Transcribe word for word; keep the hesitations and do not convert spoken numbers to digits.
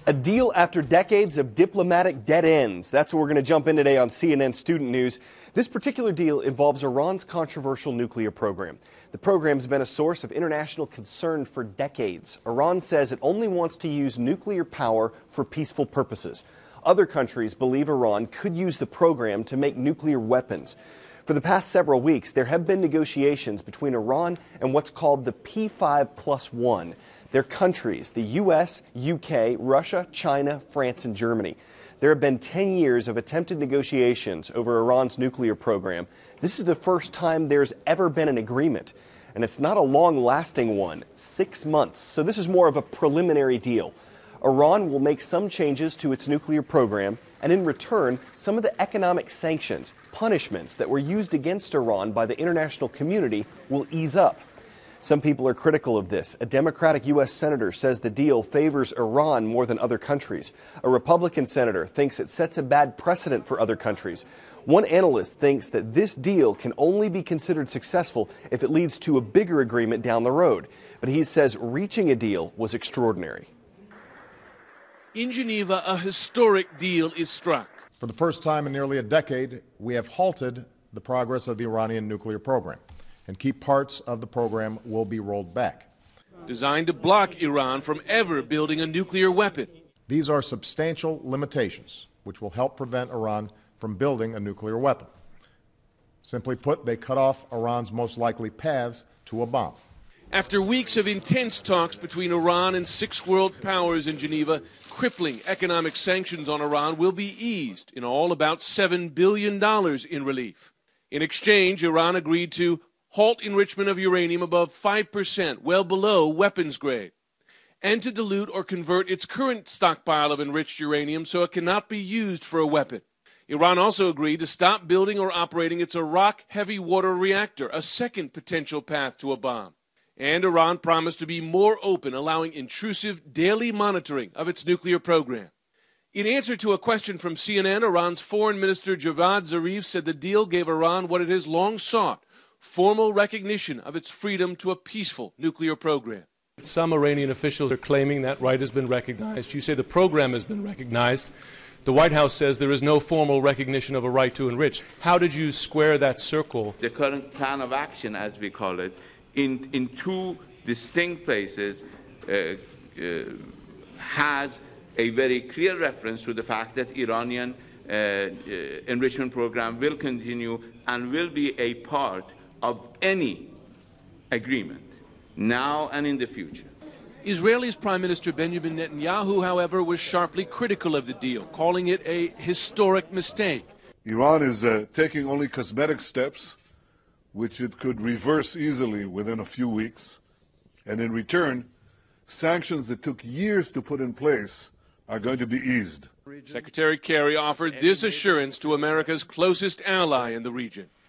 A deal after decades of diplomatic dead ends. That's what we're going to jump in today on C N N Student News. This particular deal involves Iran's controversial nuclear program. The program's been a source of international concern for decades. Iran says it only wants to use nuclear power for peaceful purposes. Other countries believe Iran could use the program to make nuclear weapons. For the past several weeks, there have been negotiations between Iran and what's called the P five plus one. They're countries, the U S, U K, Russia, China, France, and Germany. There have been ten years of attempted negotiations over Iran's nuclear program. This is the first time there's ever been an agreement. And it's not a long-lasting one, six months. So this is more of a preliminary deal. Iran will make some changes to its nuclear program, and in return, some of the economic sanctions, punishments that were used against Iran by the international community will ease up. Some people are critical of this. A Democratic U S senator says the deal favors Iran more than other countries. A Republican senator thinks it sets a bad precedent for other countries. One analyst thinks that this deal can only be considered successful if it leads to a bigger agreement down the road. But he says reaching a deal was extraordinary. In Geneva, a historic deal is struck. For the first time in nearly a decade, we have halted the progress of the Iranian nuclear program, and key parts of the program will be rolled back. Designed to block Iran from ever building a nuclear weapon. These are substantial limitations which will help prevent Iran from building a nuclear weapon. Simply put, they cut off Iran's most likely paths to a bomb. After weeks of intense talks between Iran and six world powers in Geneva, crippling economic sanctions on Iran will be eased in all about seven billion dollars in relief. In exchange, Iran agreed to halt enrichment of uranium above five percent, well below weapons grade, and to dilute or convert its current stockpile of enriched uranium so it cannot be used for a weapon. Iran also agreed to stop building or operating its Arak heavy water reactor, a second potential path to a bomb. And Iran promised to be more open, allowing intrusive daily monitoring of its nuclear program. In answer to a question from C N N, Iran's Foreign Minister Javad Zarif said the deal gave Iran what it has long sought: formal recognition of its freedom to a peaceful nuclear program. Some Iranian officials are claiming that right has been recognized. You say the program has been recognized. The White House says there is no formal recognition of a right to enrich. How did you square that circle? The current plan of action, as we call it, in, in two distinct places, uh, uh, has a very clear reference to the fact that Iranian uh, uh, enrichment program will continue and will be a part of any agreement, now and in the future. Israel's Prime Minister Benjamin Netanyahu, however, was sharply critical of the deal, calling it a historic mistake. Iran is uh, taking only cosmetic steps, which it could reverse easily within a few weeks, and in return, sanctions that took years to put in place are going to be eased. Secretary Kerry offered this assurance to America's closest ally in the region.